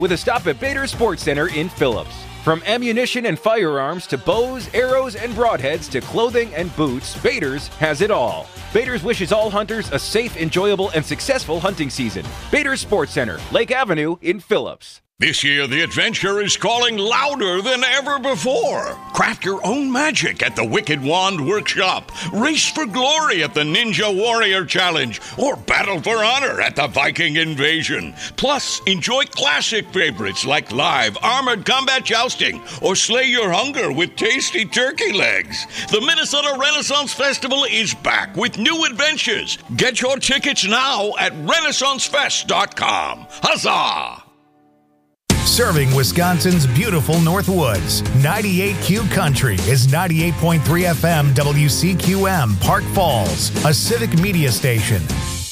with a stop at Bader Sports Center in Phillips. From ammunition and firearms to bows, arrows, and broadheads to clothing and boots, Bader's has it all. Bader's wishes all hunters a safe, enjoyable, and successful hunting season. Bader Sports Center, Lake Avenue in Phillips. This year, the adventure is calling louder than ever before. Craft your own magic at the Wicked Wand Workshop. Race for glory at the Ninja Warrior Challenge. Or battle for honor at the Viking Invasion. Plus, enjoy classic favorites like live armored combat jousting. Or slay your hunger with tasty turkey legs. The Minnesota Renaissance Festival is back with new adventures. Get your tickets now at RenaissanceFest.com. Huzzah! Serving Wisconsin's beautiful Northwoods. 98Q Country is 98.3 FM WCQM, Park Falls, a civic media station.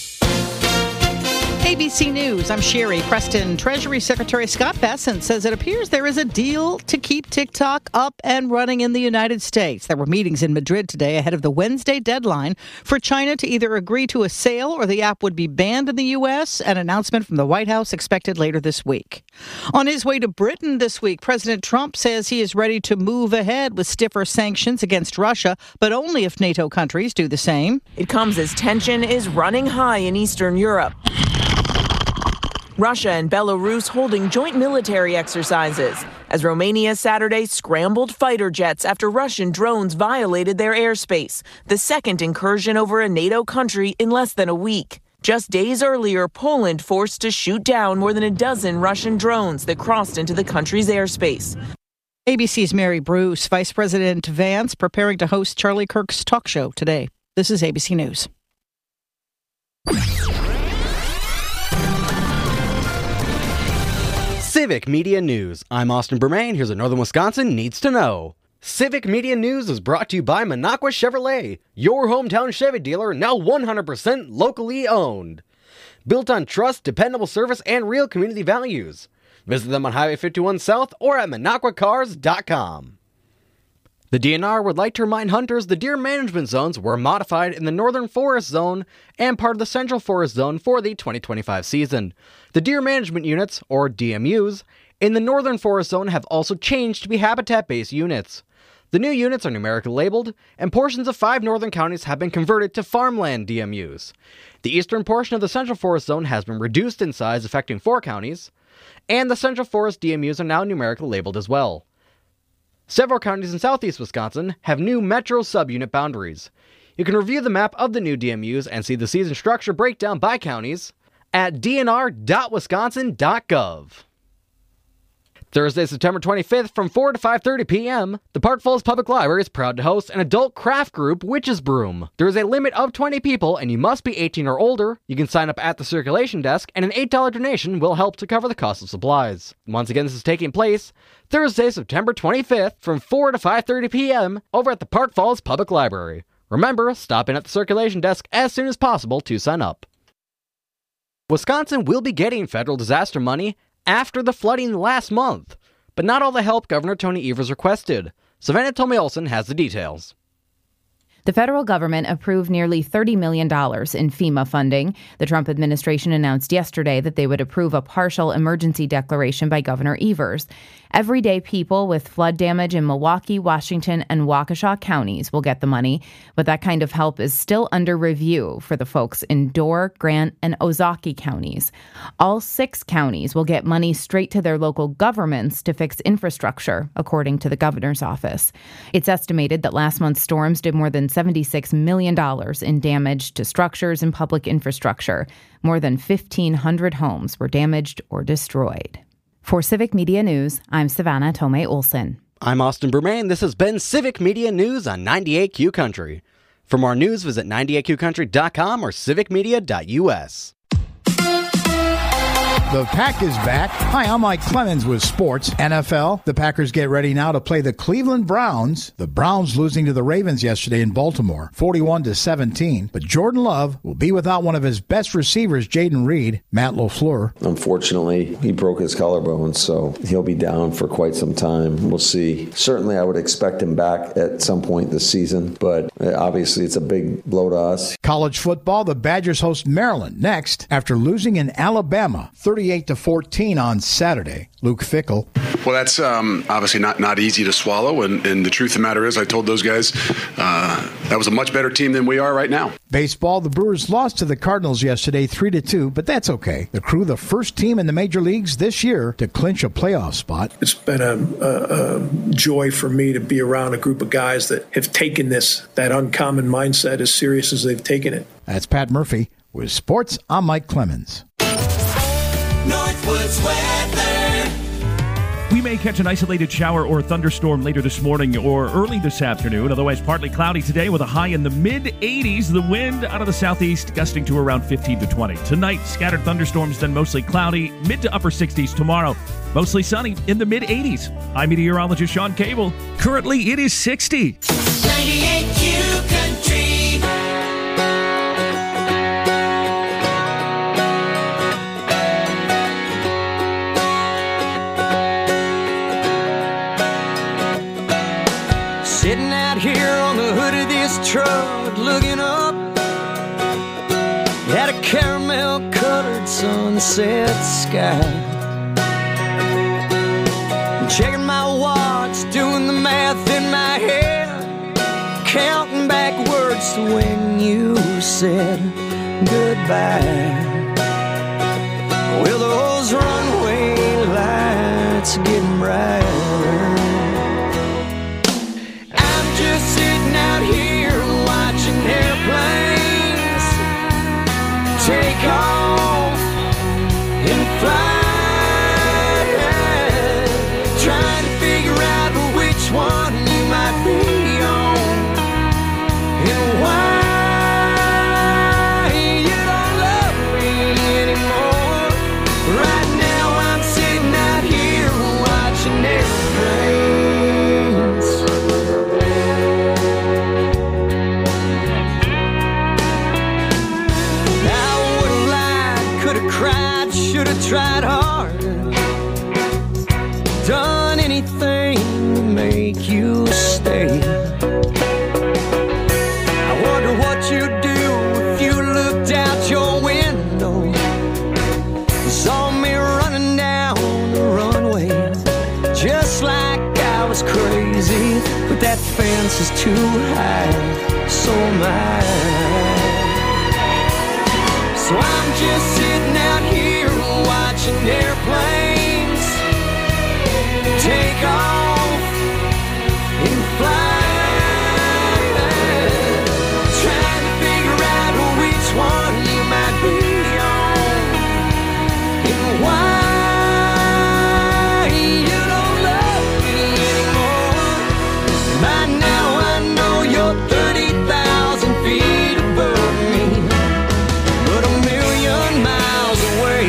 ABC News, I'm Sherry Preston. Treasury Secretary Scott Bessent says it appears there is a deal to keep TikTok up and running in the United States. There were meetings in Madrid today ahead of the Wednesday deadline for China to either agree to a sale or the app would be banned in the U.S. An announcement from the White House expected later this week. On his way to Britain this week, President Trump says he is ready to move ahead with stiffer sanctions against Russia, but only if NATO countries do the same. It comes as tension is running high in Eastern Europe. Russia and Belarus holding joint military exercises as Romania Saturday scrambled fighter jets after Russian drones violated their airspace, the second incursion over a NATO country in less than a week. Just days earlier, Poland forced to shoot down more than a dozen Russian drones that crossed into the country's airspace. ABC's Mary Bruce, Vice President Vance preparing to host Charlie Kirk's talk show today. This is ABC News. Civic Media News. I'm Austin Bermain. Here's what Northern Wisconsin needs to know. Civic Media News is brought to you by Minocqua Chevrolet, your hometown Chevy dealer, now 100% locally owned. Built on trust, dependable service, and real community values. Visit them on Highway 51 South or at MinocquaCars.com. The DNR would like to remind hunters the deer management zones were modified in the Northern Forest Zone and part of the Central Forest Zone for the 2025 season. The deer management units, or DMUs, in the Northern Forest Zone have also changed to be habitat-based units. The new units are numerically labeled, and portions of 5 northern counties have been converted to farmland DMUs. The eastern portion of the Central Forest Zone has been reduced in size, affecting 4 counties, and the Central Forest DMUs are now numerically labeled as well. Several counties in southeast Wisconsin have new metro subunit boundaries. You can review the map of the new DMUs and see the season structure breakdown by counties at dnr.wisconsin.gov. Thursday, September 25th from 4 to 5:30 p.m., the Park Falls Public Library is proud to host an adult craft group, Witch's Broom. There is a limit of 20 people, and you must be 18 or older. You can sign up at the circulation desk, and an $8 donation will help to cover the cost of supplies. Once again, this is taking place Thursday, September 25th from 4 to 5:30 p.m. over at the Park Falls Public Library. Remember, stop in at the circulation desk as soon as possible to sign up. Wisconsin will be getting federal disaster money after the flooding last month, but not all the help Governor Tony Evers requested. Savannah Tomei-Olson has the details. The federal government approved nearly $30 million in FEMA funding. The Trump administration announced yesterday that they would approve a partial emergency declaration by Governor Evers. Everyday people with flood damage in Milwaukee, Washington, and Waukesha counties will get the money, but that kind of help is still under review for the folks in Door, Grant, and Ozaukee counties. All 6 counties will get money straight to their local governments to fix infrastructure, according to the governor's office. It's estimated that last month's storms did more than $76 million in damage to structures and public infrastructure. More than 1,500 homes were damaged or destroyed. For Civic Media News, I'm Savannah Tomei-Olson. I'm Austin Bermain. This has been Civic Media News on 98Q Country. For more news, visit 98QCountry.com or civicmedia.us. The Pack is back. Hi, I'm Mike Clemens with sports. NFL, the Packers get ready now to play the Cleveland Browns. The Browns losing to the Ravens yesterday in Baltimore, 41-17. But Jordan Love will be without one of his best receivers, Jaden Reed, Matt LaFleur. Unfortunately, he broke his collarbone, so he'll be down for quite some time. We'll see. Certainly, I would expect him back at some point this season, but obviously it's a big blow to us. College football, the Badgers host Maryland next after losing in Alabama, 30 38-14 on Saturday. Luke Fickell. Well, that's obviously not easy to swallow, and the truth of the matter is I told those guys that was a much better team than we are right now. Baseball, the Brewers lost to the Cardinals yesterday 3-2, but that's okay. The Crew, the first team in the major leagues this year to clinch a playoff spot. It's been a joy for me to be around a group of guys that have taken that uncommon mindset as serious as they've taken it. That's Pat Murphy. With sports, I'm Mike Clemens. Northwoods weather. We may catch an isolated shower or thunderstorm later this morning or early this afternoon. Otherwise, partly cloudy today with a high in the mid-80s. The wind out of the southeast gusting to around 15 to 20. Tonight, scattered thunderstorms, then mostly cloudy. Mid to upper 60s tomorrow. Mostly sunny in the mid-80s. I'm meteorologist Sean Cable. Currently, it is 60. 98Q Country. Sitting out here on the hood of this truck, looking up at a caramel-colored sunset sky. Checking my watch, doing the math in my head, counting backwards to when you said goodbye. Well, those runway lights are getting brighter. Just sitting out here watching airplanes take off and fly, trying to figure out which one you might be on and why you don't love me anymore. Right now I'm sitting out here watching airplanes. Cried, should have tried harder, done anything to make you stay. I wonder what you'd do if you looked out your window and saw me running down the runway, just like I was crazy, but that fence is too high, so am I. So I'm just sitting out here watching airplanes take off and fly, trying to figure out which one you might be on and why you don't love me anymore. By now I know you're 30,000 feet above me, but a million miles away.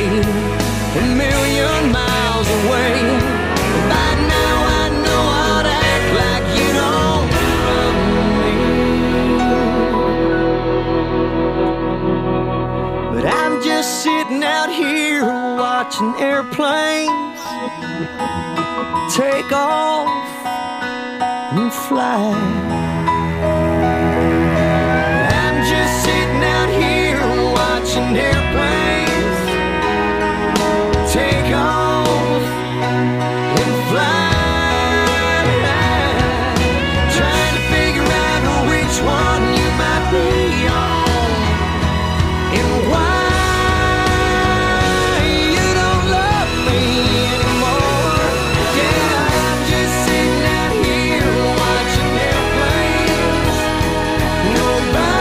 By now I know how to act like you don't love me. But I'm just sitting out here watching airplanes take off and fly. I'm just sitting out here watching airplanes take off and fly, trying to figure out which one you might be on and why you don't love me anymore. Yeah, I'm just sitting out here watching airplanes go by.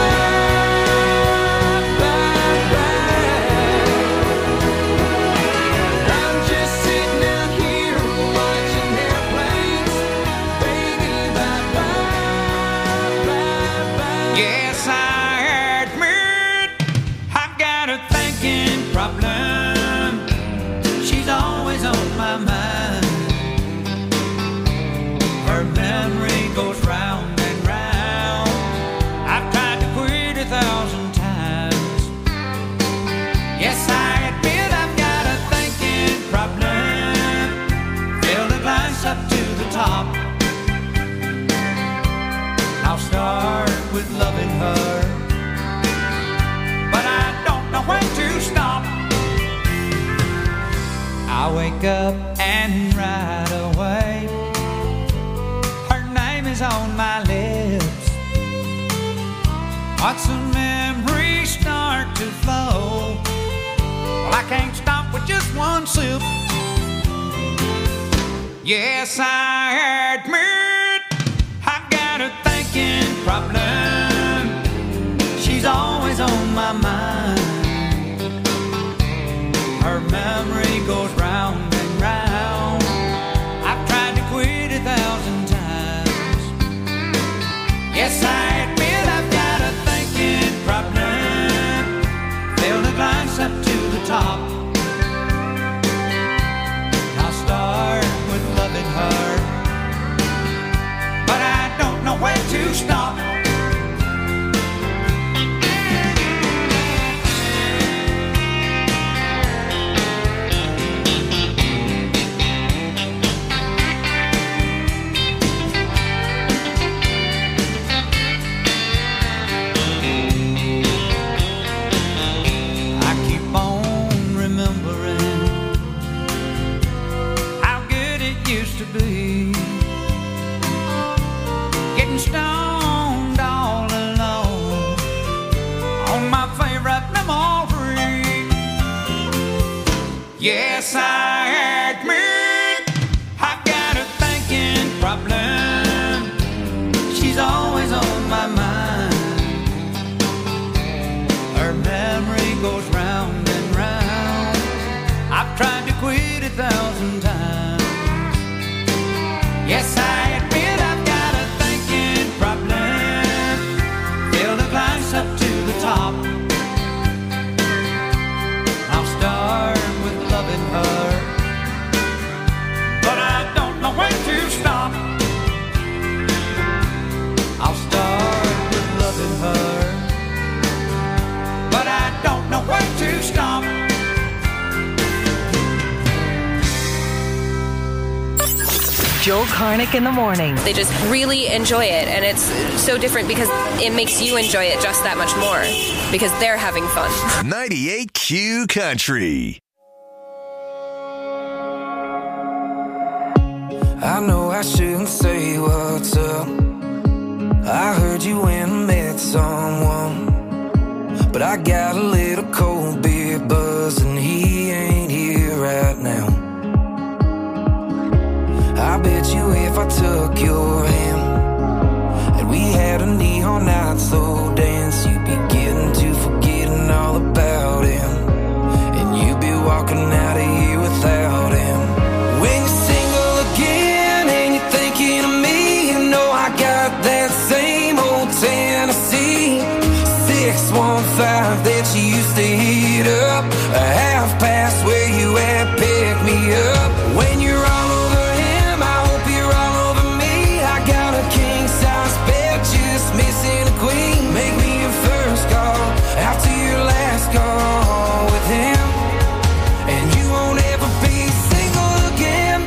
I'm just sitting out here watching airplanes, baby, bye-bye. Yes, I admit I've got a thinking problem. She's always on my mind. Her memory goes round and round. I've tried to quit 1,000 times. Yes, I admit I've got a thinking problem. Filled a glass up to the top. I'll start with loving her, but I don't know when to stop. I wake up and right away her name is on my lips. Watch the memories start to flow. Well, I can't stop with just one sip. Yes, I admit I got a thinking problem. She's always on my mind. Her memory goes round and round. I've tried to quit 1,000 times. Yes, I admit I've got a thinking problem. Fill the glass up to the top. I'll start with loving her, but I don't know where to stop. Be getting stoned all alone on my favorite memory. Yes, I admit I got a thinking problem. She's always on my mind. Her memory goes round and round. I've tried to quit 1,000 times. Yes, I admit I've got a thinking problem. Fill the glass up to the top. I'll start with loving her, but I don't know when to stop. I'll start with loving her, but I don't know when to stop. Joel Karnick in the morning. They just really enjoy it, and it's so different because it makes you enjoy it just that much more because they're having fun. 98Q Country. I know I shouldn't say what's up. I heard you went and met someone, but I got a little cold beer buzz and he ain't here right now. I bet you if I took your hand and we had a neon night slow dance, you'd be getting to forgetting all about him, and you'd be walking out of here without him. When you're single again and you're thinking of me, you know I got that same old Tennessee 615 that you used to heat up, a half past where you at, pick me up. When you're all over missing a queen, make me your first call after your last call with him, and you won't ever be single again.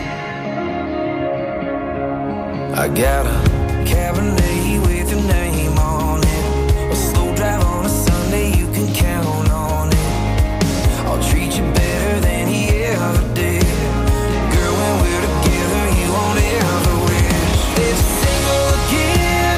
I got a Cabernet with your name on it, a slow drive on a Sunday, you can count on it. I'll treat you better than he ever did. Girl, when we're together, you won't ever wish that you're single again.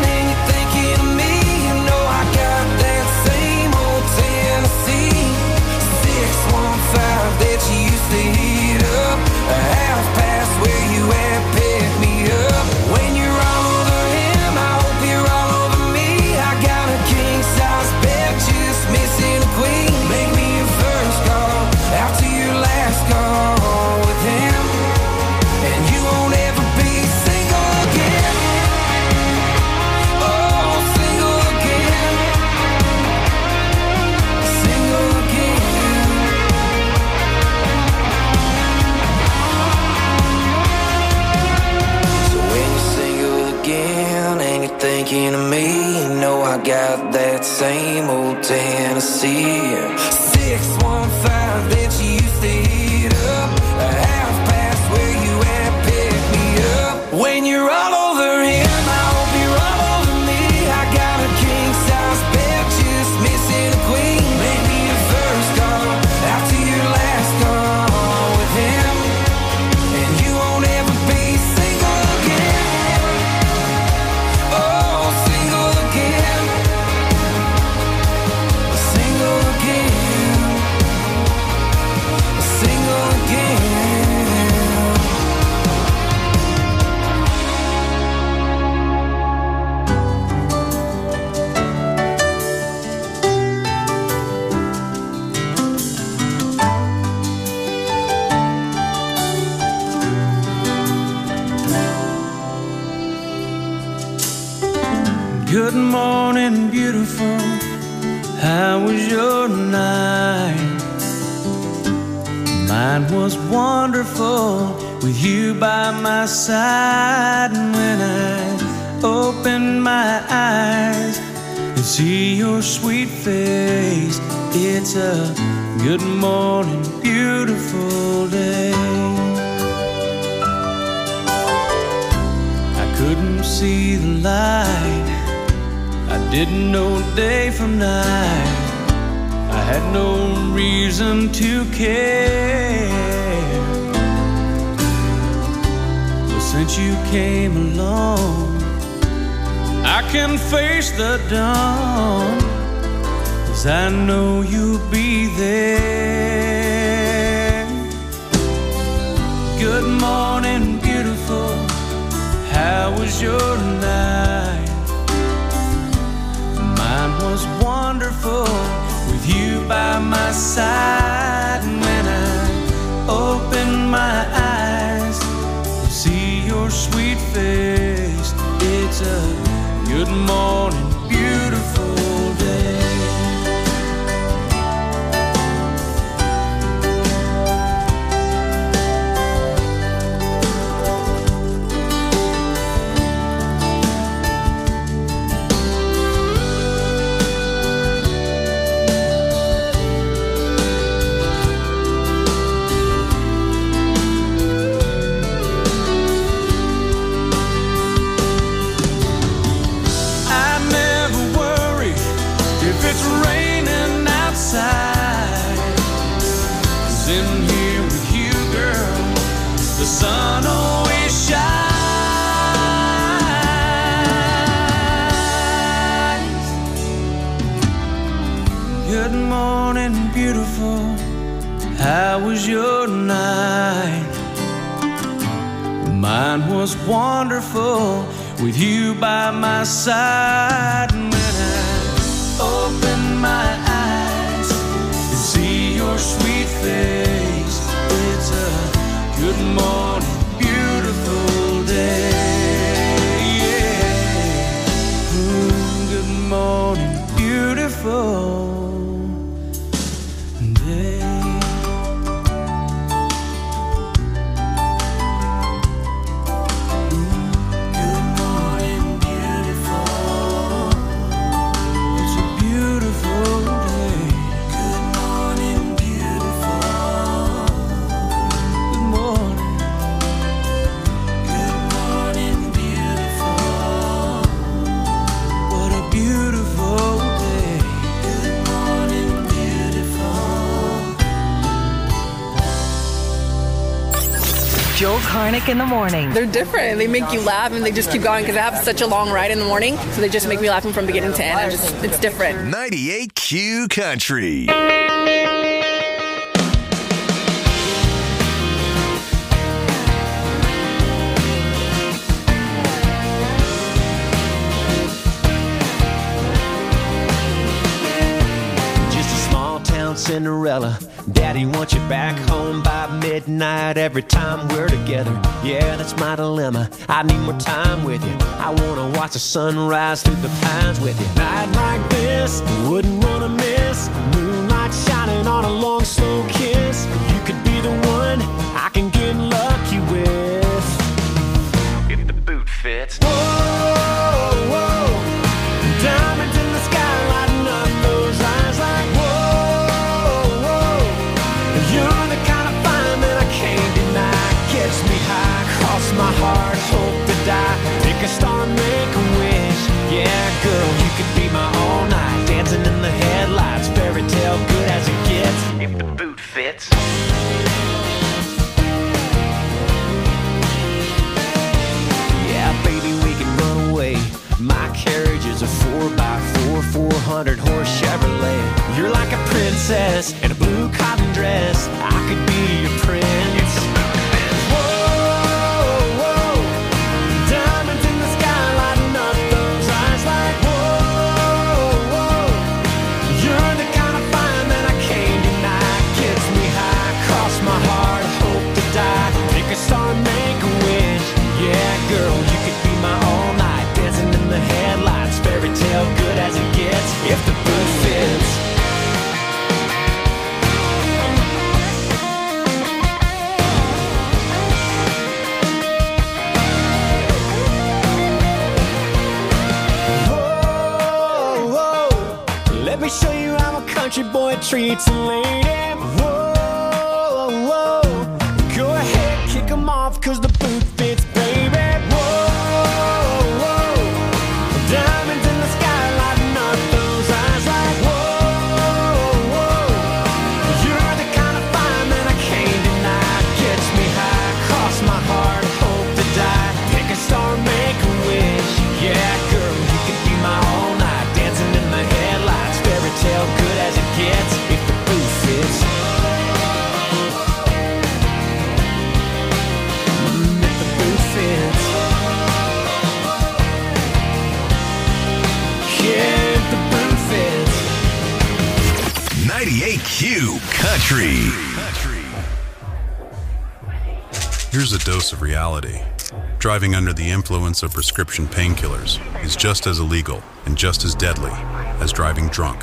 That you used to heat up, a half past where you at, pick me up. When you're all over him, I hope you're all over me. I got a king size bed, just missing a queen. Make me your first call after your last call with him, and you won't ever be single again. Oh, single again, single again. And you're thinking of me, you know I got that same old Tennessee 615 that you used to heat up, a half past where you at, pick me up. When you're all over him, I hope you're all over me. I got a king size bed, just missing a queen. Make me your first call after your last call with him, Good morning, beautiful. How was your night? Mine was wonderful with you by my side. And when I opened my eyes and see your sweet face, it's a good morning, beautiful day. I couldn't see the light, I didn't know day from night, I had no reason to care. But since you came along, I can face the dawn, 'cause I know you'll be there. Good morning, beautiful. How was your night? Mine was wonderful with you by my side. And when I open my eyes and see your sweet face, it's a good morning, beautiful day. Sun always shines. Good morning, beautiful. How was your night? Mine was wonderful with you by my side. And when I open my eyes and see your sweet face, it's a good morning, beautiful day. Yeah. Good morning, beautiful day. Good morning, beautiful. It's a beautiful day. Good morning, beautiful. Good morning. Joel Karnick in the morning. They're different. They make you laugh and they just keep going because I have such a long ride in the morning. So they just make me laugh from beginning to end. It's different. 98Q Country. Cinderella, Daddy wants you back home by midnight every time we're together. Yeah, that's my dilemma. I need more time with you. I wanna watch the sunrise through the pines with you. Night like this, wouldn't wanna miss. Moonlight shining on a long, slow kiss. You could be the one I can get lucky with. If the boot fits. Whoa, whoa, diamonds in the sky lighting up those eyes like whoa. You're the kind of fire that I can't deny. Gets me high, cross my heart, hope to die. Pick a star and make a wish. Yeah, girl, you could be my all night. Dancing in the headlights, fairy tale good as it gets. If the boot fits. Yeah, baby, we can run away. My carriage is a 4x4, 400-horse Chevrolet. You're like a princess in a blue cotton dress. I could be your prince. Whoa, whoa, diamonds in the sky lighting up those eyes like whoa, whoa. You're the kind of fire that I can't deny. Gets me high, cross my heart, hope to die. Pick a star and make a wish. Yeah, girl, you could be my all night. Dancing in the headlights, fairy treats a lady. Whoa, whoa. Go ahead, kick 'em off, cause the boot fits, baby. Whoa, whoa. Diamonds in the sky lighting up those eyes like whoa, whoa. You're the kind of fire that I can't deny. Gets me high, cross my heart, hope to die. Pick a star, make a wish. Yeah, girl, you could be my all night. Dancing in the headlights, fairy tale good as it gets. If the boot fits. If the boot fits. Yeah, if the boot fits. 98Q Country. Here's a dose of reality. Driving under the influence of prescription painkillers is just as illegal and just as deadly as driving drunk.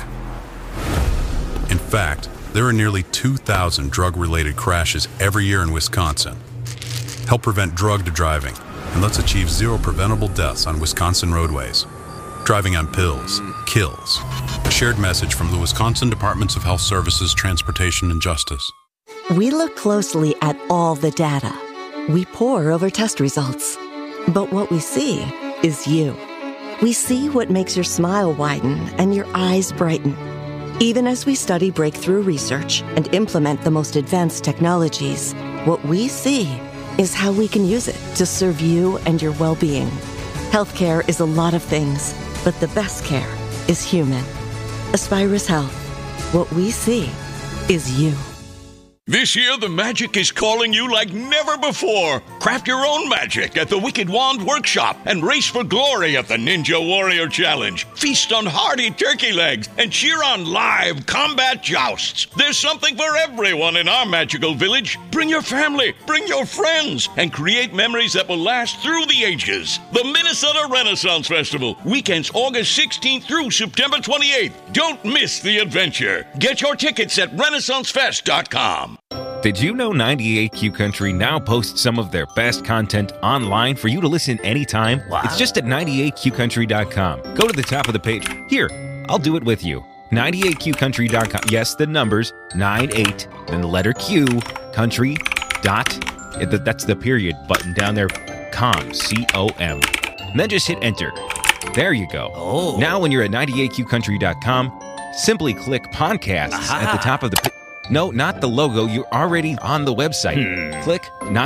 In fact, there are nearly 2,000 drug-related crashes every year in Wisconsin. Help prevent drug driving, and let's achieve zero preventable deaths on Wisconsin roadways. Driving on pills kills. A shared message from the Wisconsin Departments of Health Services, Transportation, and Justice. We look closely at all the data. We pore over test results. But what we see is you. We see what makes your smile widen and your eyes brighten. Even as we study breakthrough research and implement the most advanced technologies, what we see is how we can use it to serve you and your well-being. Healthcare is a lot of things, but the best care is human. Aspirus Health. What we see is you. This year, the magic is calling you like never before. Craft your own magic at the Wicked Wand Workshop and race for glory at the Ninja Warrior Challenge. Feast on hearty turkey legs and cheer on live combat jousts. There's something for everyone in our magical village. Bring your family, bring your friends, and create memories that will last through the ages. The Minnesota Renaissance Festival, weekends August 16th through September 28th. Don't miss the adventure. Get your tickets at renaissancefest.com. Did you know 98Q Country now posts some of their best content online for you to listen anytime? Wow. It's just at 98qcountry.com. Go to the top of the page. Here, I'll do it with you. 98qcountry.com. Yes, the numbers, 98, then the letter Q, country, dot, that's the period button down there, com, C-O-M. And then just hit enter. There you go. Oh. Now when you're at 98qcountry.com, simply click podcasts at the top of the page. No, not the logo. You're already on the website. Click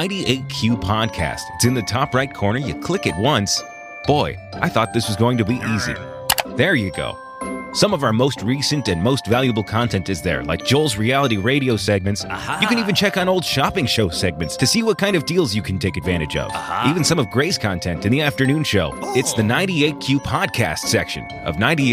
98Q Podcast. It's in the top right corner. You click it once. Boy, I thought this was going to be easy. There you go. Some of our most recent and most valuable content is there, like Joel's reality radio segments. You can even check on old shopping show segments to see what kind of deals you can take advantage of. Even some of Gray's content in the afternoon show. It's the 98Q Podcast section of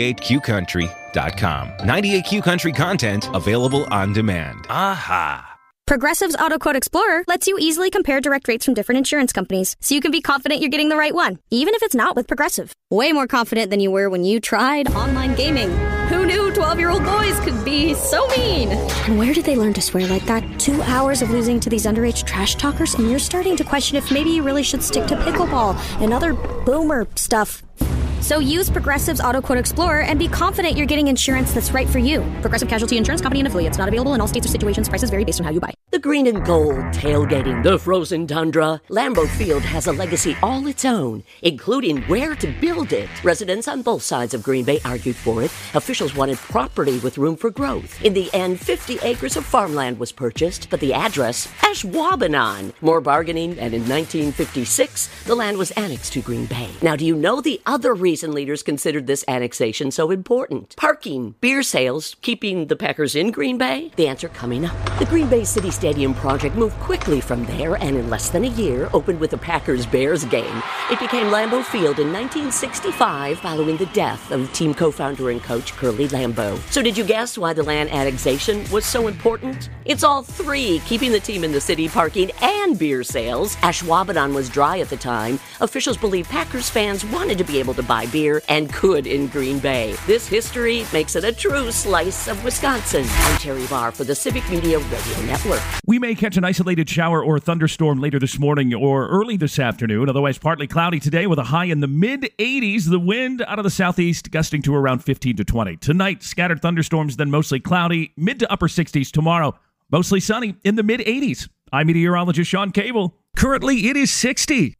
98qcountry.com. 98Q Country content available on demand. Progressive's Auto Quote Explorer lets you easily compare direct rates from different insurance companies, so you can be confident you're getting the right one, even if it's not with Progressive. Way more confident than you were when you tried online gaming. Who knew 12-year-old boys could be so mean? And where did they learn to swear like that? 2 hours of losing to these underage trash talkers, and you're starting to question if maybe you really should stick to pickleball and other boomer stuff. So use Progressive's Auto Quote Explorer and be confident you're getting insurance that's right for you. Progressive Casualty Insurance Company and affiliates. Not available in all states or situations. Prices vary based on how you buy. The green and gold, tailgating the frozen tundra. Lambeau Field has a legacy all its own, including where to build it. Residents on both sides of Green Bay argued for it. Officials wanted property with room for growth. In the end, 50 acres of farmland was purchased, but the address, Ashwaubenon. More bargaining, and in 1956, the land was annexed to Green Bay. Now, do you know the other reason leaders considered this annexation so important? Parking, beer sales, keeping the Packers in Green Bay? The answer coming up. The Green Bay City Stadium project moved quickly from there and in less than a year opened with a Packers-Bears game. It became Lambeau Field in 1965 following the death of team co-founder and coach Curly Lambeau. So did you guess why the land annexation was so important? It's all three, keeping the team in the city, parking, and beer sales. Ashwaubenon was dry at the time. Officials believe Packers fans wanted to be able to buy beer and could in Green Bay. This history makes it a true slice of Wisconsin. I'm Terry Barr for the Civic Media Radio Network. We may catch an isolated shower or thunderstorm later this morning or early this afternoon. Otherwise, partly cloudy today with a high in the mid-80s. The wind out of the southeast gusting to around 15 to 20. Tonight, scattered thunderstorms, then mostly cloudy. Mid to upper 60s tomorrow. Mostly sunny in the mid-80s. I'm meteorologist Sean Cable. Currently, it is 60.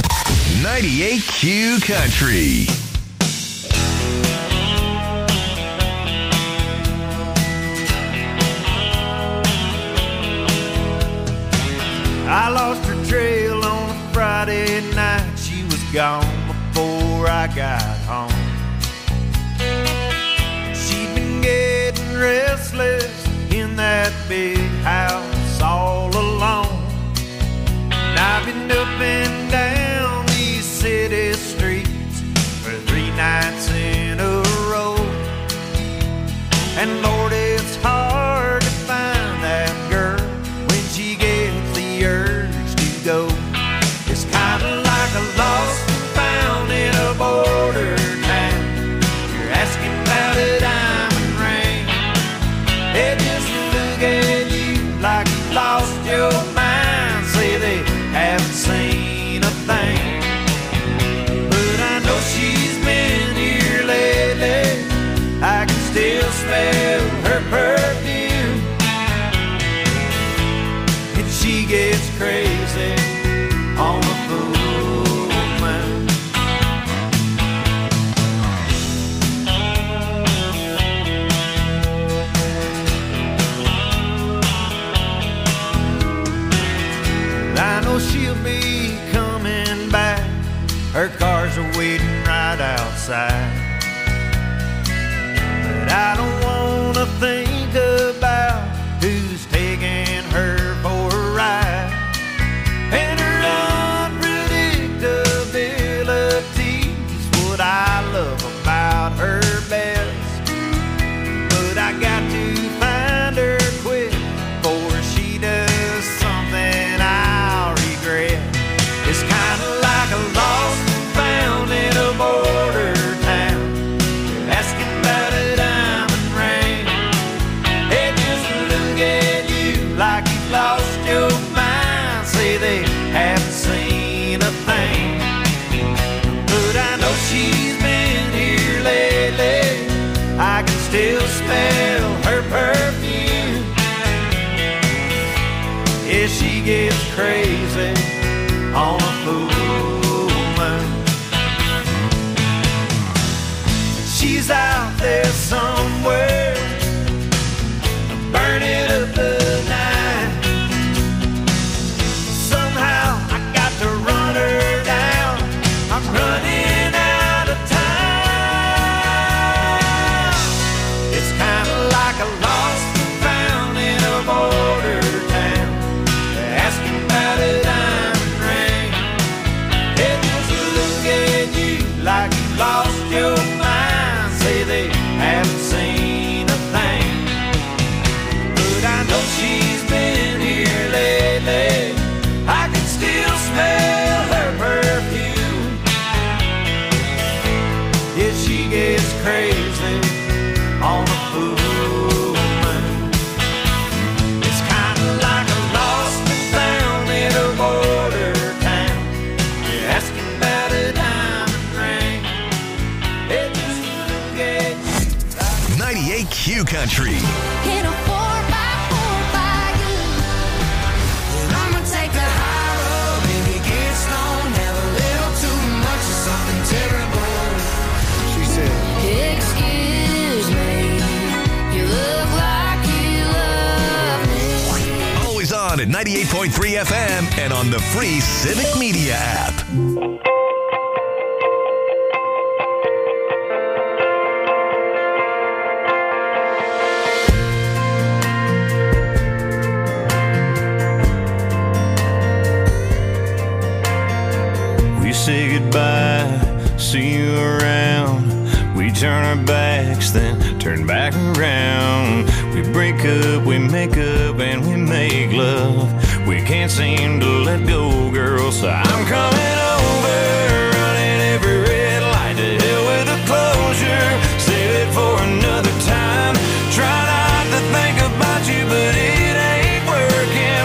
98Q Country. I lost her trail on a Friday night. She was gone before I got home. She'd been getting restless in that big house all alone. And I've been up and down these city streets for 3 nights in a row. And Lord, it's hard to find that girl when she gets the urge to go. It's kind of like a lost and found in a border town. You're asking about a diamond ring. They just look at you like you lost your mind. Say they haven't seen a thing. But I know she's been here lately. I can still smell her perfume. And she gets crazy on the full moon. I know she'll be coming back. Her cars are waiting right outside. But I don't wanna think about who's taking her for a ride. And her unpredictability's what I love about her best. But I got to find her quick before she does something I'll regret. It's kinda like a lost and found in a border town. You're asking about a diamond ring. They just look at you like you lost your mind. Say they haven't seen a thing. But I know she's been here lately. I can still smell her perfume. Yeah, she gets crazy on a full moon. She's out there somewhere, burning up the night. Somehow I got to run her down. I'm running out of time. It's kind of like a lost and found in a border town. They're asking about a diamond ring. They just look at you like you lost your mind. Say they haven't seen a thing. But I know she's been here lately. I can still smell her perfume. Yeah, she gets crazy on a full moon. It's kind of like a lost and found in a border town. You're asking about a diamond ring. They just look at you. 98Q Country. In a 4x4 by you. And I'ma take the high road, maybe get stoned, have a little too much of something terrible. She said, excuse me, you look like you love me. Always on at 98.3 FM and on the free Civic Media app. We say goodbye, see you around. We turn our backs, then turn back around. We break up, we make up, and we make love. We can't seem to let go, girl, so I'm coming over, running every red light. To hell with the closure, save it for another time. Try not to think about you, but it ain't working.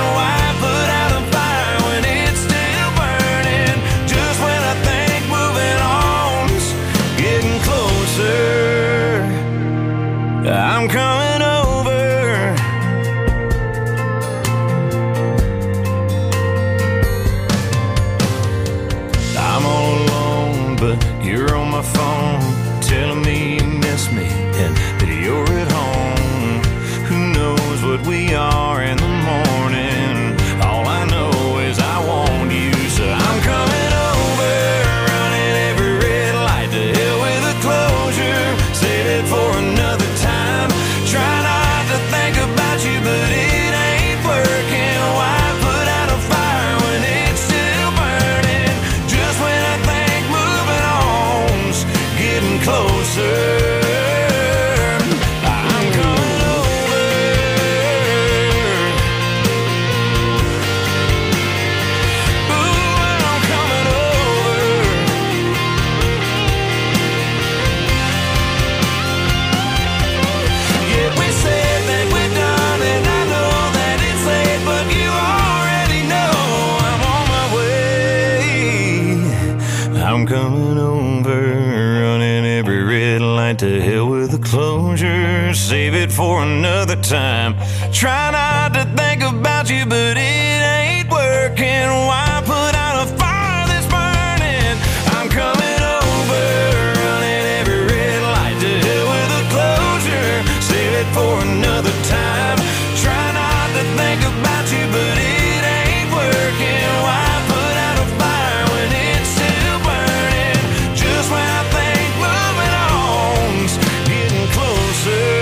I'm coming over, running every red light, to hell with the closure. Save it for another time. Try not to think about you, but it ain't working. Why put out a fire that's burning? I'm coming over, running every red light, to hell with the closure. Save it for another time. Try not to think about you, but it ain't working. Why put out a fire when it's still burning? Just when I think moving on's getting closer,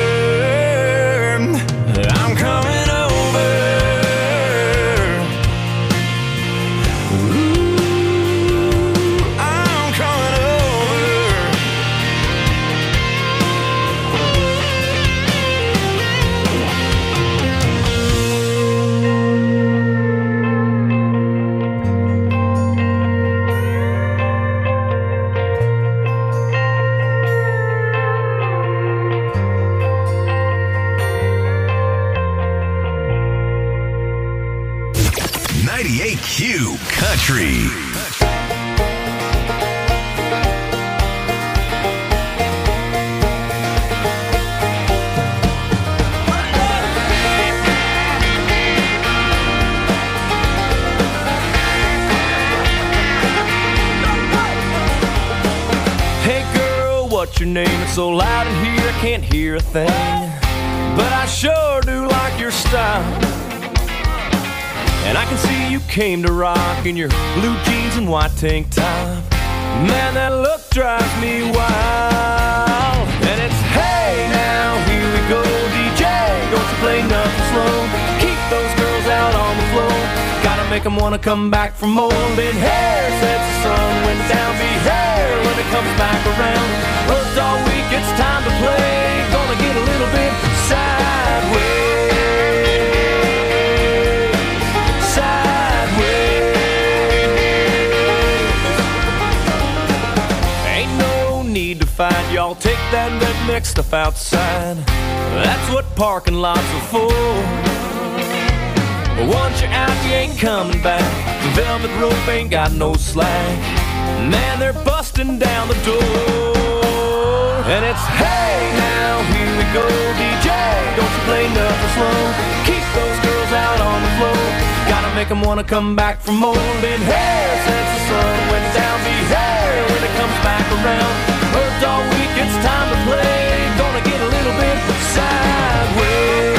I'm coming over. Ooh, I'm coming over. 98Q Country. Hey girl, what's your name? It's so loud in here I can't hear a thing, but I sure do like your style. And I can see you came to rock in your blue jeans and white tank top. Man, that look drives me wild. And it's hey now, here we go, DJ, don't you play nothing slow. Keep those girls out on the floor, gotta make them wanna come back for more. Been hair since the sun went down, be hair when it comes back around. Worked all week, it's time to play, gonna get a little bit sideways. Y'all take that redneck stuff outside. That's what parking lots are for. Once you're out, you ain't coming back. The velvet rope ain't got no slack. Man, they're busting down the door. And it's hey now, here we go, DJ, don't you play nothing slow. Keep those girls out on the floor, gotta make them wanna come back for more. Been here since the sun went down, be here when it comes back around. Worked all week, it's time to play, gonna get a little bit sideways.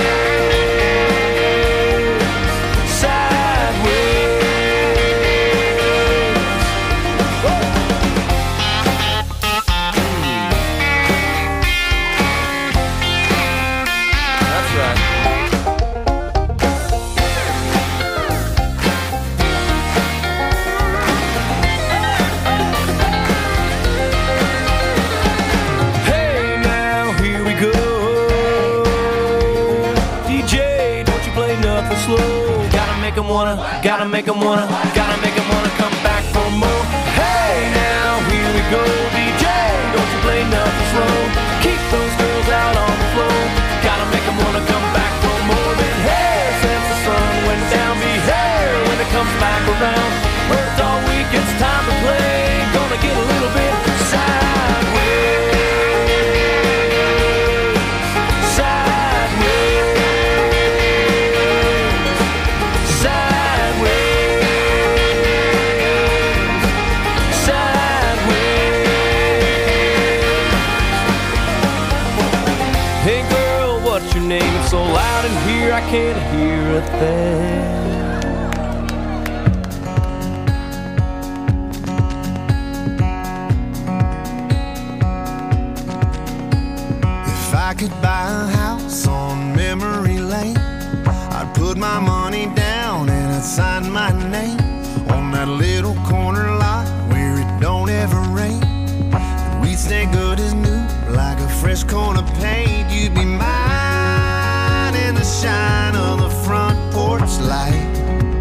Gotta make 'em wanna come back for more. Hey now, here we go, DJ, don't you play nothing slow. Keep those girls out on the floor, gotta make 'em wanna come back for more. Been here since the sun went down, be here when it comes back around. Worked all week, it's time to play, gonna get a little bit sideways. So loud in here I can't hear a thing. If I could buy a house on memory lane, I'd put my money down and I'd sign my name on that little corner lot where it don't ever rain. And we'd stay good as new, like a fresh coat of paint. You'd be mine in the shine of the front porch light.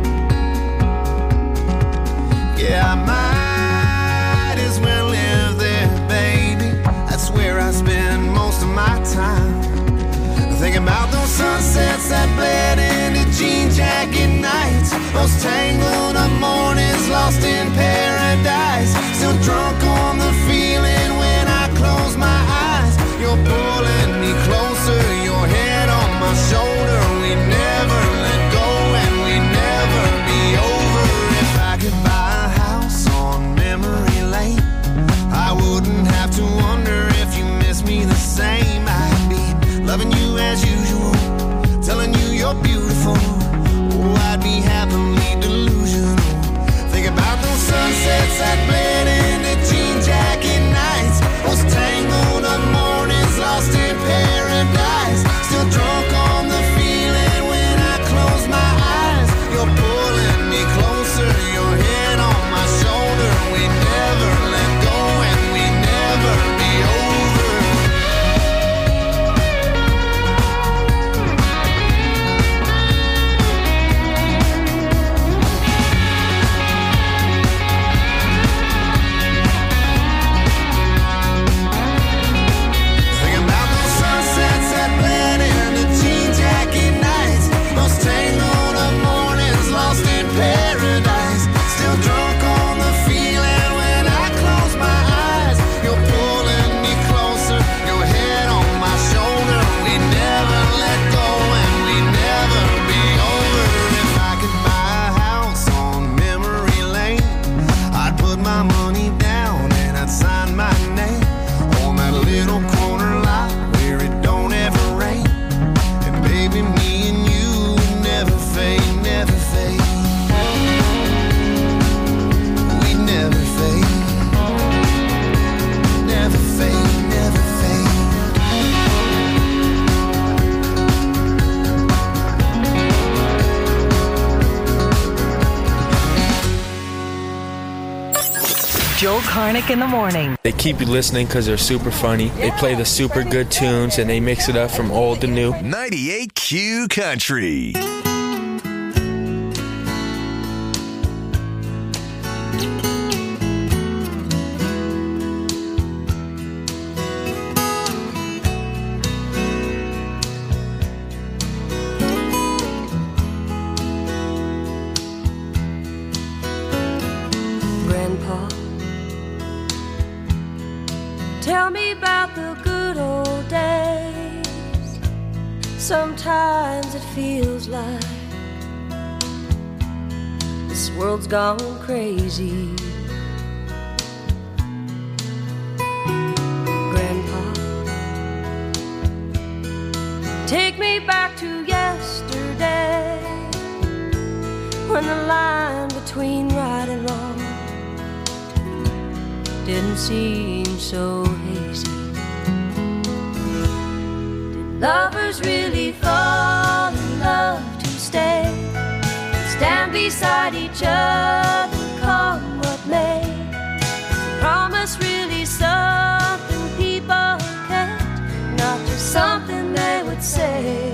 Yeah, I might as well live there, baby. That's where I spend most of my time. Thinking about those sunsets that bled into jean jacket nights, those tangled up mornings lost in paradise. Still Still drunk on the feeling when I close my eyes. You're pulling me closer, your head on my shoulder. We never let go and we never be over. If I could buy a house on memory lane, I wouldn't have to wonder if you miss me the same. I'd be loving you as usual, telling you you're beautiful. Oh, I'd be happily delusional. Think about those sunsets that bled into jean jacket nights, those tangled up mornings lost in paradise. Still drunk on the feeling when I close my eyes. You're pulling me closer, your head on my shoulder. We never let go and we never be over. Joel Karnick in the morning. They keep you listening because they're super funny. They play the super good tunes and they mix it up from old to new. 98Q Country. Tell me about the good old days. Sometimes it feels like this world's gone crazy. Grandpa, take me back to yesterday, when the line between right and wrong didn't seem so hazy. Did lovers really fall in love to stay, stand beside each other, come what may? Is promise really something people kept, not just something they would say?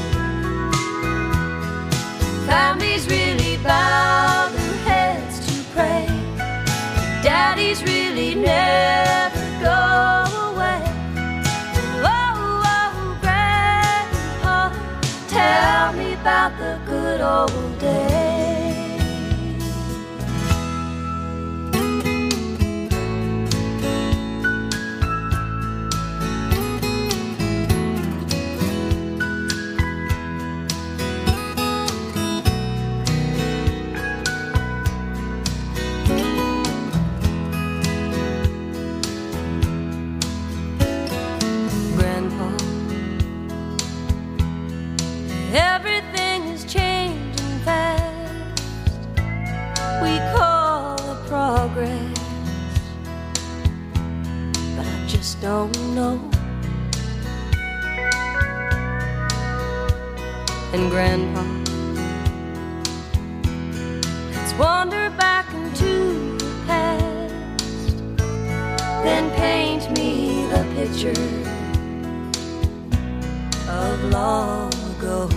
Families really bow their heads to pray, daddies really never go away. Oh, oh, Grandpa, tell me about the good old days. Everything is changing fast. We call it progress, but I just don't know. And Grandpa, let's wander back into the past, then paint me the picture of long ago.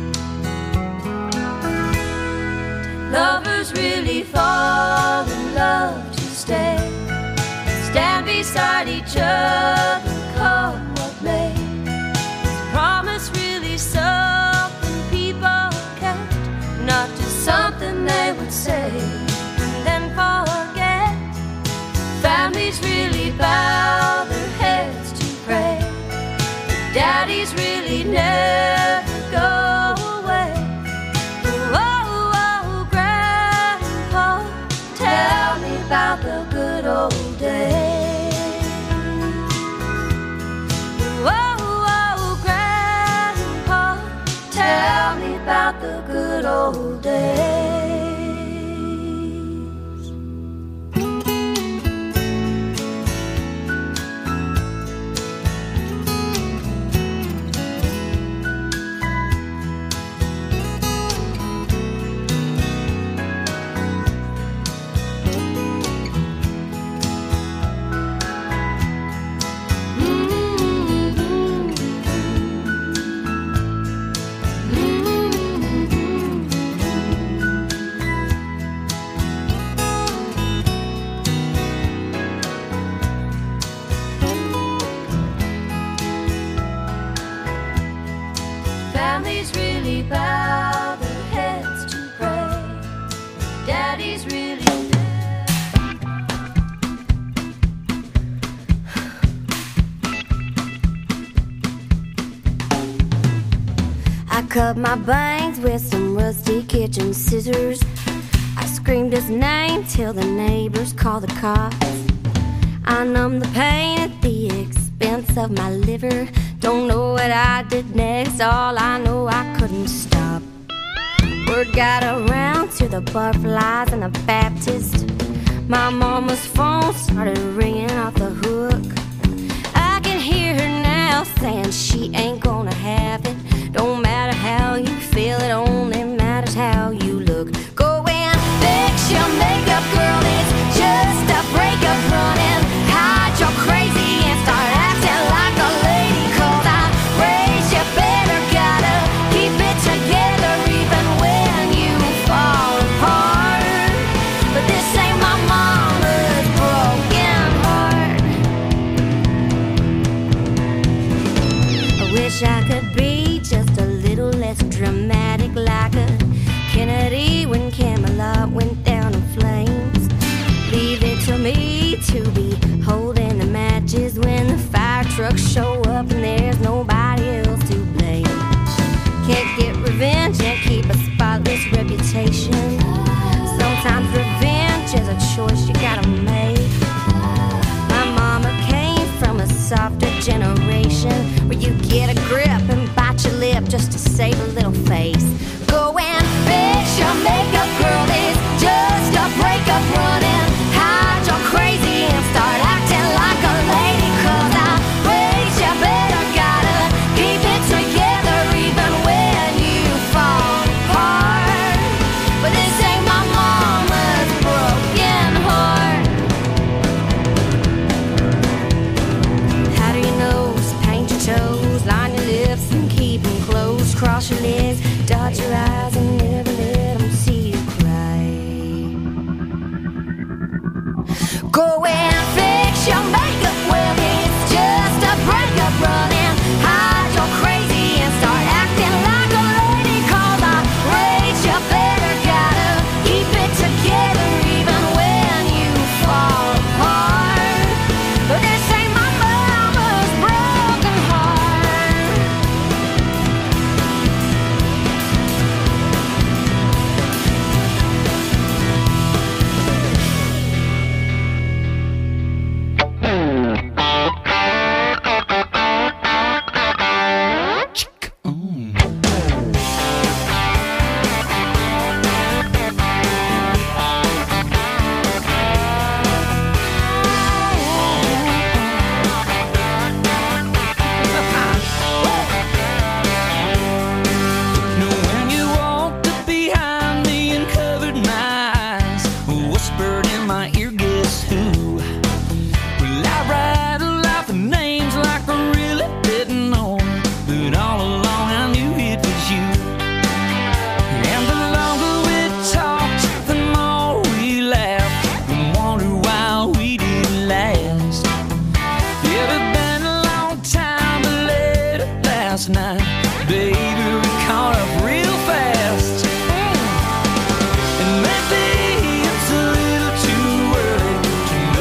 Did lovers really fall in love to stay, stand beside each other, come what may? Is promise really something people kept, not just something they would say and then forget? Families really bow their heads to pray. Daddies really never go away. Oh, oh, Grandpa, tell me about the good old days. Oh, oh, Grandpa, tell me about the good old days. Families really bow their heads to pray. Daddies really I cut my bangs with some rusty kitchen scissors. I screamed his name till the neighbors called the cops. I numbed the pain at the expense of my liver. Don't know what I did next, all I know I couldn't stop. Word got around to the Butterflies and the Baptist. My mama's phone started ringing off the hook. I can hear her now saying she ain't gonna have it. Don't matter how you feel, it only matters how you look. Go and fix your makeup, girl, it's just a breakup. Run and hide your crazy and start acting like a lady. Cause I raised you better, gotta keep it together even when you fall apart. But this ain't my mama's broken heart. I wish I could be just a little less dramatic, like a Kennedy when Camelot went down in flames. Leave it to me to be holding the matches when the fire trucks show up and there's nobody else to blame. Can't get revenge and keep a spotless reputation. Sometimes revenge is a choice you gotta make. My mama came from a softer generation where you get a grip and bite your lip just to save a little face. Go and fix your makeup, girl, it's just a breakup. Run and hide your crazy and start acting like a lady. Cause I raised you better, gotta keep it together even when you fall apart. But this ain't my mama's broken heart. How do you know? Paint your toes, line your lips and keep them closed. Cross your legs, dot your eyes and never let them see you cry. Go and fix your makeup, well it's just a breakup. Run and hide your crazy and start acting like a lady. Cause I raised you better, gotta keep it together even when you fall apart. But this ain't my mama's broken heart. When you walked up behind me and covered my eyes, whispered in my ear, guess who? Well, I rattled off the names like I really didn't know, but all along I knew it was you. And the longer we talked, the more we laughed and wondered why we didn't last. It had been a long time, but late last night, baby, we caught up real fast. And maybe it's a little too early to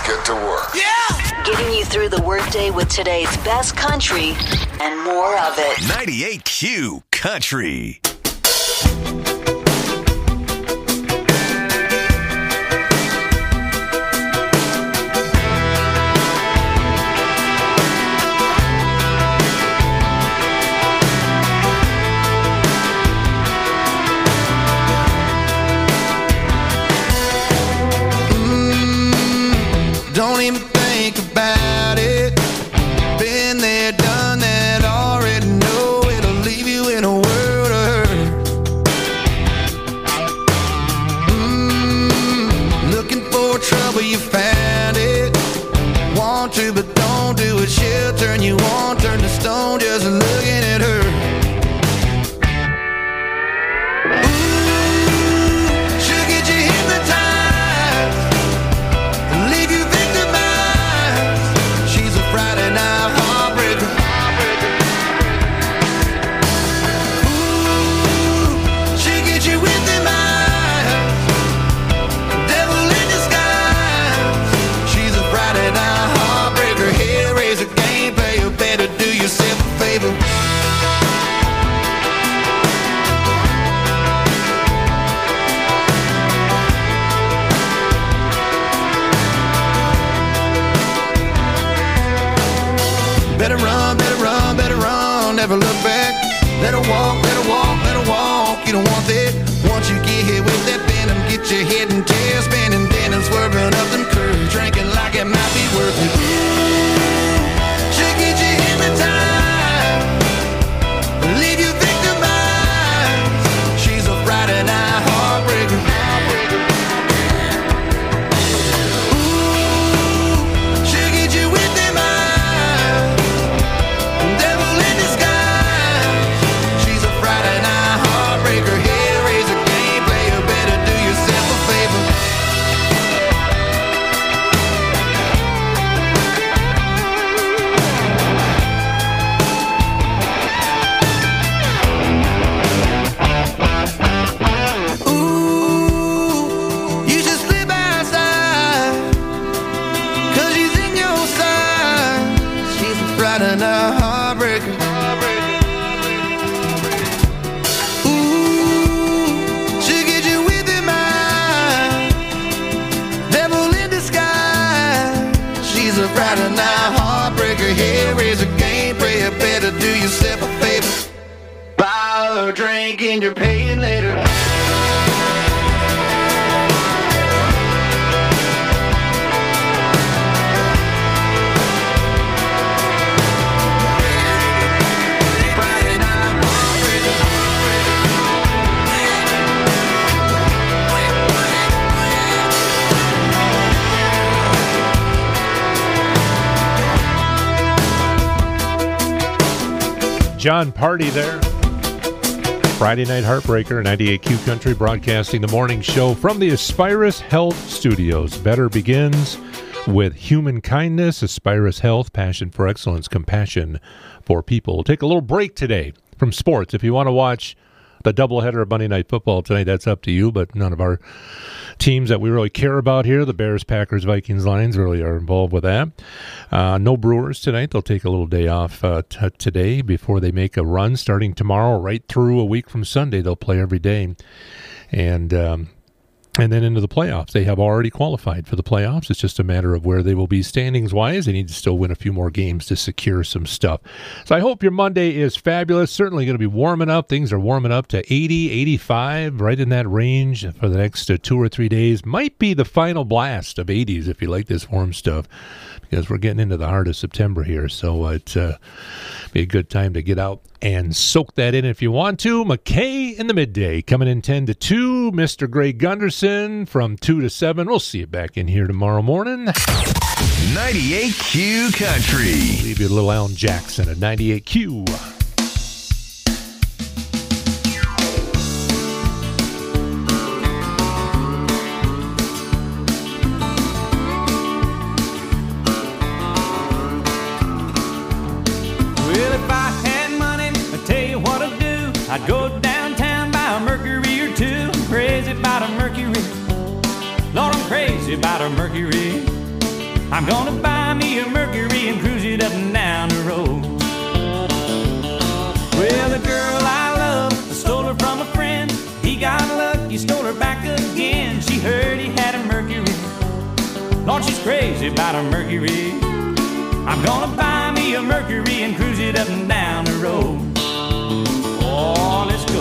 get to work. Yeah! Getting you through the workday with today's best country and more of it. 98Q Country. Don't even think about it. Been there, done that, already know it'll leave you in a world of hurt. Looking for trouble, you found it. Want to, but don't do it. She'll turn you on, turn to stone, just looking at her. She'll get you hypnotized, leave you victimized. She's a Friday night heartbreaker. Ooh, she'll get you with them eyes, devil in disguise. She's a Friday night heartbreaker. Hellraiser, gameplay, you better do yourself a favor. Better run, never look back. Let her walk, let her walk, let her walk. You don't want that. Once you get hit with that venom, get your head and tail spinning, then and swerving up them curves, drinking like it might be worth it. She'll get you hypnotized, leave you victimized. She's a Friday night heartbreaker. Ooh, she'll get you with them eyes, devil in disguise. She's a Friday night heartbreaker. Hellraiser, gameplay, you better do yourself a favor. Ooh, you should slip outside, 'cause she's in your side. She's a Friday night heartbreaker. Ooh, she'll get you with him eye, devil in disguise. She's a Friday night heartbreaker. Hellraiser, gameplay, you better do yourself a favor. Buy her a drink and you're paying later. John Party there. Friday Night Heartbreaker, 98Q Country, broadcasting the morning show from the Aspirus Health Studios. Better begins with human kindness. Aspirus Health, passion for excellence, compassion for people. We'll take a little break today from sports. If you want to watch the doubleheader of Monday Night Football tonight, that's up to you, but none of our teams that we really care about here, the Bears, Packers, Vikings, Lions, really are involved with that. No Brewers tonight. They'll take a little day off today before they make a run starting tomorrow right through a week from Sunday. They'll play every day. And then into the playoffs. They have already qualified for the playoffs. It's just a matter of where they will be standings-wise. They need to still win a few more games to secure some stuff. So I hope your Monday is fabulous. Certainly going to be warming up. Things are warming up to 80, 85, right in that range for the next 2 or 3 days. Might be the final blast of 80s if you like this warm stuff, because we're getting into the heart of September here. So it's be a good time to get out and soak that in if you want to. McKay in the midday, coming in 10 to 2. Mr. Greg Gunderson from 2 to 7. We'll see you back in here tomorrow morning. 98Q Country. Leave you a little Alan Jackson at 98Q. I'd go downtown, buy a Mercury or two. Crazy about a Mercury. Lord, I'm crazy about a Mercury. I'm gonna buy me a Mercury and cruise it up and down the road. Well, the girl I love, I stole her from a friend. He got lucky, stole her back again. She heard he had a Mercury. Lord, she's crazy about a Mercury. I'm gonna buy me a Mercury and cruise it up and down the road. Oh, let's go.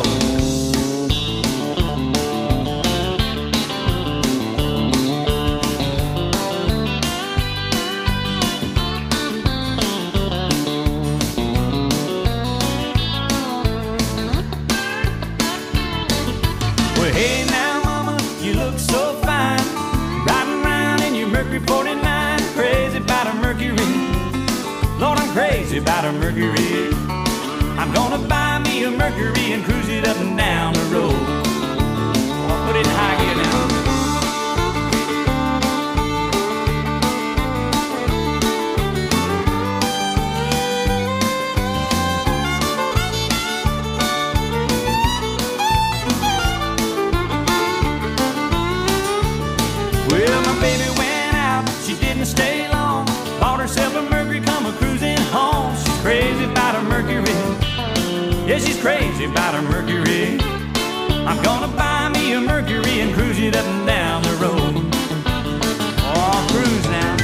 Well, hey now, mama, you look so fine. Riding around in your Mercury 49. Crazy about a Mercury. Lord, I'm crazy about a Mercury. I'm gonna buy me a Mercury and cruise it up and down the road. I'll put it in high gear now. Well, my baby went out, she didn't stay long. Bought herself a Mercury, come a-cruising home. She's crazy about a Mercury. Yeah, she's crazy about a Mercury. I'm gonna buy me a Mercury and cruise it up and down the road. Oh, cruise now.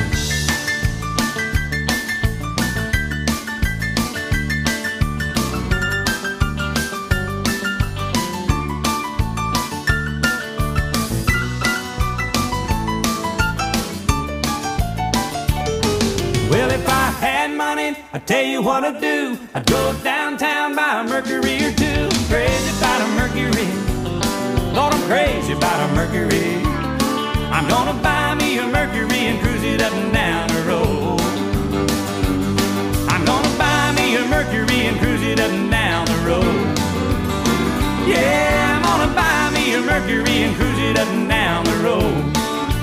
Well, if I had money, I'd tell you what I'd do. I'd go downtown, buy a Mercury or two. Crazy about a Mercury. Lord, I'm crazy about a Mercury. I'm gonna buy me a Mercury and cruise it up and down the road. I'm gonna buy me a Mercury and cruise it up and down the road. Yeah, I'm gonna buy me a Mercury and cruise it up and down the road.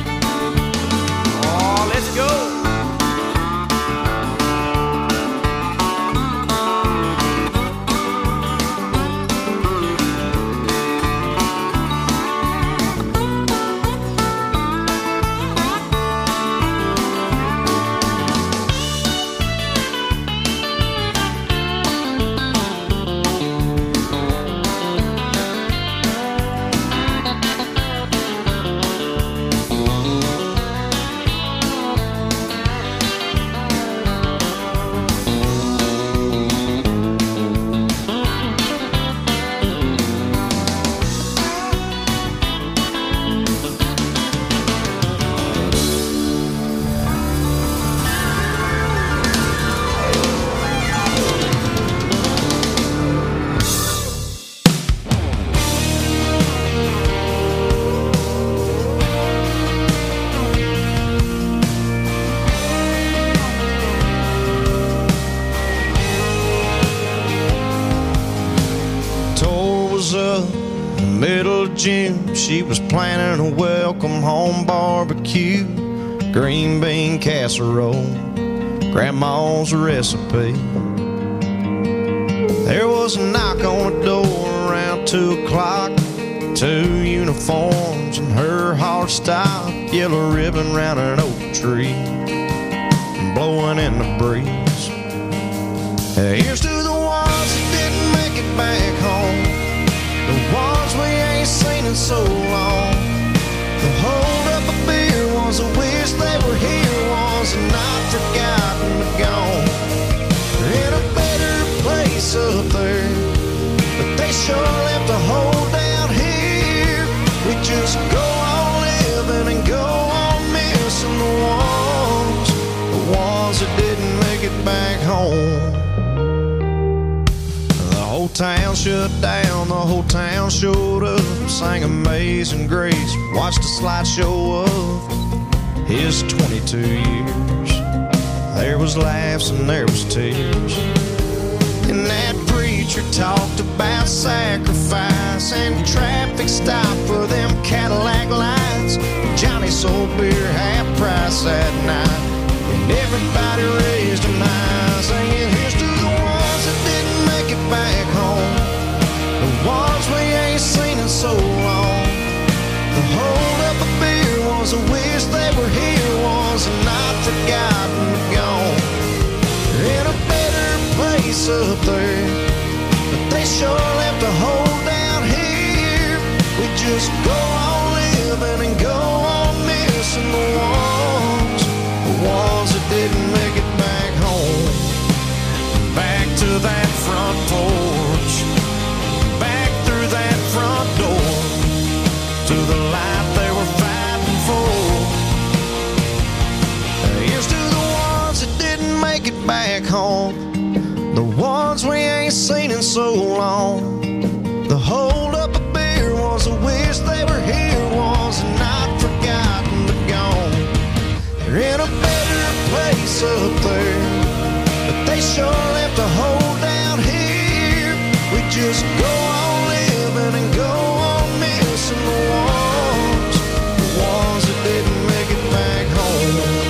Oh, let's go. June, she was planning a welcome home barbecue, green bean casserole, grandma's recipe. There was a knock on the door around 2 o'clock, 2 uniforms and her heart stopped, yellow ribbon round an oak tree, blowing in the breeze. Here's to the ones that didn't make it back home, the ones we ain't seen in so long. The hold up a beer ones, I wish they were here ones, and not forgotten but gone. They're in a better place up there, but they sure left a hole down here. We just go on living and go on missing the ones that didn't make it back home. The whole town shut down, the whole town showed up, sang Amazing Grace, watched a slideshow of his 22 years. There was laughs and there was tears, and that preacher talked about sacrifice and traffic stop for them Cadillac lights. Johnny sold beer half price that night, and everybody raised a knife, singing here's to the ones that didn't make it back home, the ones we ain't seen in so long. The hold up a beer ones, I wish they were here ones, ones are not forgotten but gone. They're in a better place up there, but they sure left a hole down here. We just go on living and go on missing the ones that didn't make it back home. Back to that front porch, back through that front door, to the life they were fighting for. Here's to the ones that didn't make it back home, the ones we ain't seen in so long. The hold up a beer was a wish they were here, ones that not forgotten but gone. They're in a better place up there, but they sure left a hole down here. We just go on living and go on missing the ones that didn't make it back home.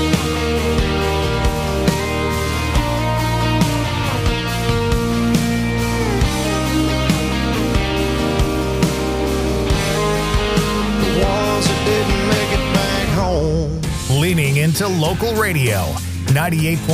The ones that didn't make it back home. Leaning into local radio, 98.